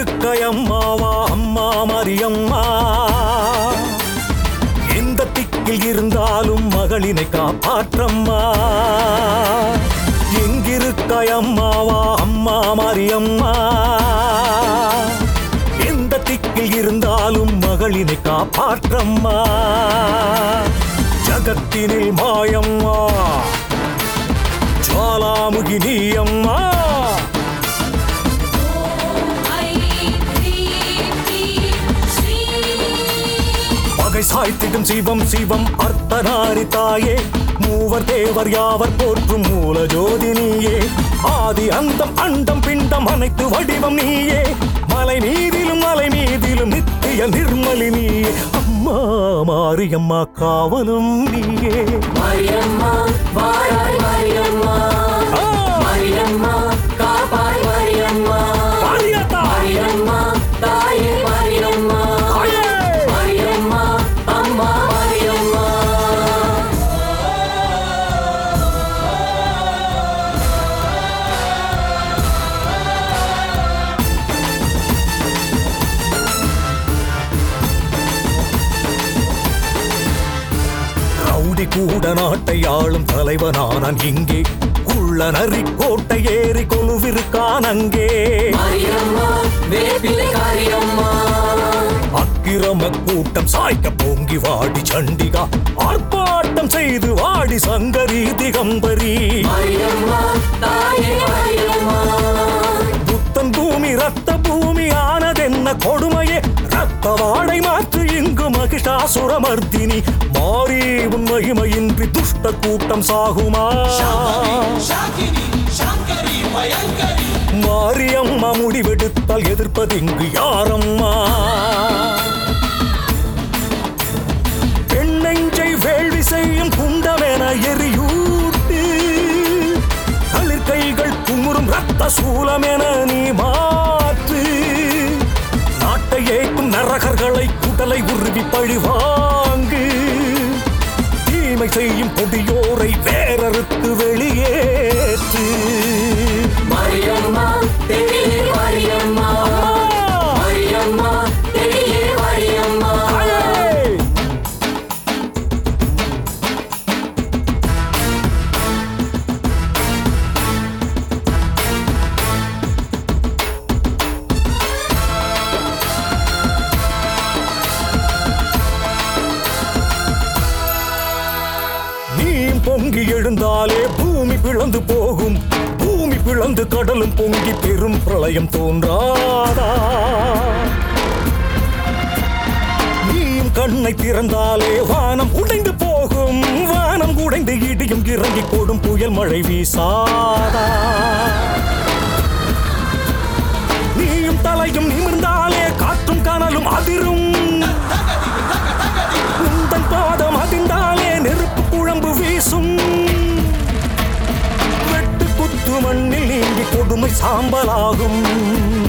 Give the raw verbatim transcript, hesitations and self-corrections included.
இங்கிருக்கையம்மாவா அம்மா மரியம்மா, எந்த திக்கில் இருந்தாலும் மகளினை காப்பாற்றம்மா. எங்கிருக்கையம்மாவா அம்மா மரியம்மா, எந்த திக்கில் இருந்தாலும் மகளினை காப்பாற்றம்மா. ஜகத்தினில் மாயம்மா ஜுவாலாமுகி நீயம்மா, பகை சாய்த்திடும் சிவம் சிவம் அர்த்தநாரி தாயே, மூவர் தேவர் யாவர் போற்றும் மூல ஜோதி நீயே. ஆதி அந்தம் அண்டம் பிண்டம் அனைத்து வடிவம் நீயே, மலை மீதிலும் மலை மீதிலும் நித்திய நிர்மலி நீயே. அம்மா மாரியம்மா காவலும் நீயே. மாரியம்மா வாராய் மாரியம்மா, மாரியம்மா காப்பாய் மாரியம்மா, மாரியம்மா தாயே மாரியம்மா, மாரியம்மா அம்மா மாரியம்மா. ரவுடி கூட நாட்டை ஆளும் தலைவனானான் இங்கே, உள்ள நரி கோட்டை ஏறி கொலுவிருக்கான் அங்கே. அக்கிரம கூட்டம் சாய்க்க பொங்கி வாடி சண்டிகா, ஆர்ப்பாட்டம் செய்து வாடி சங்கரி திகம்பரி. புத்தன் பூமி ரத்த பூமி ஆனதென்ன கொடுமையே, ரத்த வாடை மாற்று இங்கு மகிஷாசுரமர்த்தினி. மாறி உன் மகிமையின்றி துஷ்ட கூட்டம் சாகுமா? மாரியம்மா முடிவெடுத்தால் எதிர்ப்பதிங்கு யாரம்மா? பெண்ணெஞ்சை வேள்வி செய்யும் குண்டமென எரியூட்டு, களிர் கைகள் குமுறும் ரத்த சூலமென நீ மாற்று. நாட்டை ஏக்கும் நரகர்களை குடலை உருவி பழிவாங்கு, தீமை செய்யும் கொடியோரை வேறறுத்து வெளியேற்று. மாரியம்மா தெளியே மாரியம்மா, மாரியம்மா தெளியே மாரியம்மா. பொங்கி எழுந்தாலே பூமி பிளந்து போகும், பூமி பிளந்து கடலும் பொங்கி பெரும் பிரளயம் தோன்றாதா? நீயும் கண்ணை திறந்தாலே வானம் உடைந்து போகும், வானம் உடைந்து இடியும் இறங்கி போடும் புயல் மழை வீசாதா? நீயும் தலையும் நிமிர்ந்தாலே காற்றும் கனலும் அதிரும், உந்தன் பாதம் அதிர்ந்தாலே நெருப்பு குழம்பு வீசும். வெட்டு குத்து மண்ணில் நீங்கி கொடுமை சாம்பலாகும்.